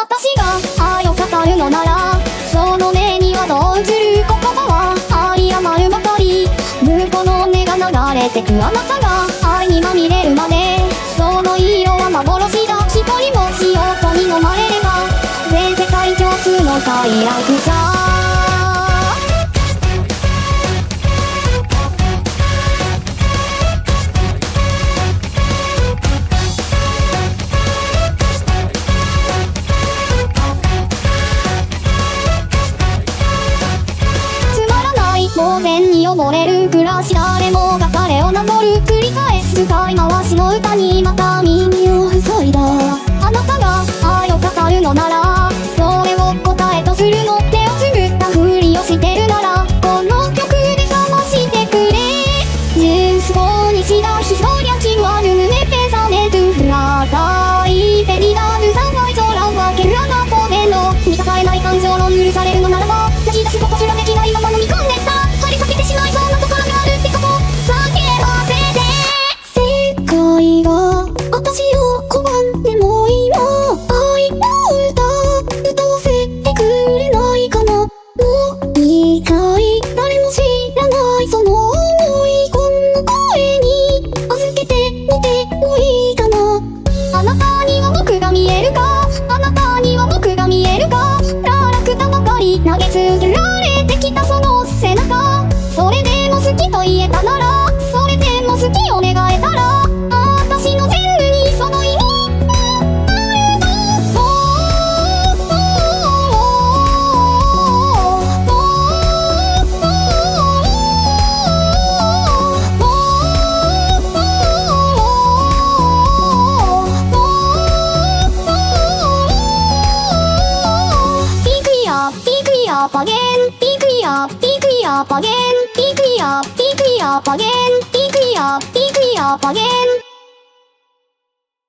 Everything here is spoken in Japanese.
私が愛を語るのなら、その目にはどう映る言葉は愛余るばかり。向こうの音が流れてくあなたが愛にまみれるまで、その色は幻だ。一人もし音に飲まれれば全世界共通の快楽さ。呆然に溺れる暮らし、誰もが彼をなぞる。繰り返す使い回しの歌にまた耳を塞いだ。あなたが愛を語るのなら、それを答えとするの。手をつぶったふりをしてるなら、この曲で覚ましてくれ。Giustoにしたhistoria ci vuole un pesane tu frataいペリダルさんは空を分けるあなたでの満たされない感情の許されるのならば、出し出すことすらできないまま飲み込んでた。張り裂けてしまいそうなところがあるってこと叫ばせて。世界が私を拒んでも今愛の歌歌わせてくれないかな。もう一回誰も知らないその想い、この声に預けてみてもいいかな。あなたには僕が見えるか、あなたには僕が見えるか。堕落たばかり投げつけられてきたその背中、それでも好きと言えたなら、それでも好きを願えたら、私の全部にその意味あるの。Up again, pick me up again, pick me up again, pick me up again.